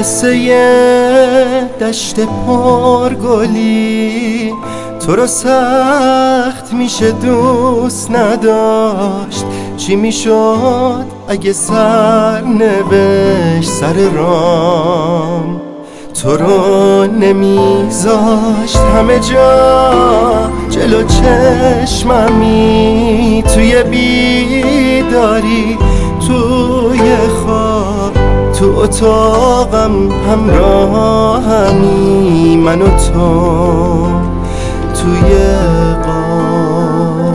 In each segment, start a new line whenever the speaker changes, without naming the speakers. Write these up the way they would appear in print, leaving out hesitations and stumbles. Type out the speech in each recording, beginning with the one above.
مثل یه دشت پرگلی تو رو سخت میشه دوست نداشت. چی میشد اگه سرنوشت سر رام تو رو نمیذاشت؟ همه جا جلو چشممی، توی بیداری، توی خواب، تو اتاقم همراهمی، من و تو توی قاب.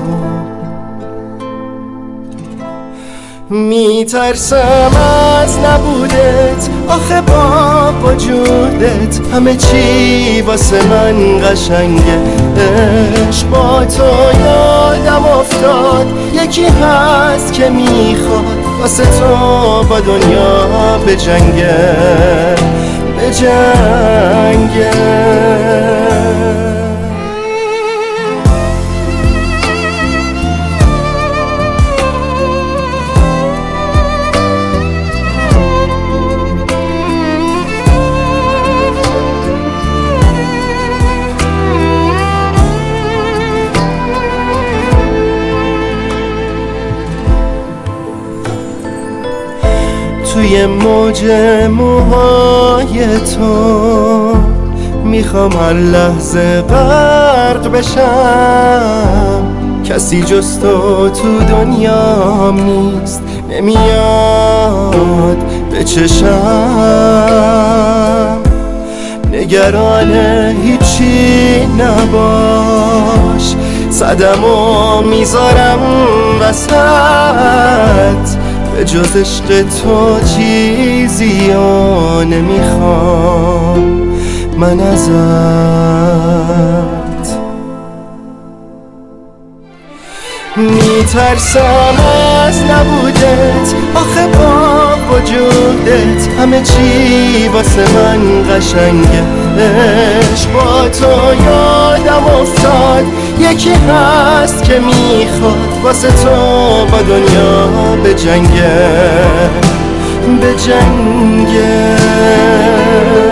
میترسم از نبودت، آخه با وجودت همه چی واسه من قشنگه. عشق با تو یادم افتاد، یکی هست که میخواد واسه تو با دنیا بجنگه، بجنگه. توی موج موهای تو میخوام هر لحظه غرق بشم. کسی جز تو دنیا نیست، نمیاد به چشم. نگران هیچی نباش، صدمو میذارم وسط. به جز عشق تو چیزی ها نمیخوام من ازت. میترسم از نبودت، آخه با وجودت همه چی واسه من قشنگه. عشق با تو یادم افتاد، یکی هست که میخواد واسه تو با دنیا بجنگه، بجنگه.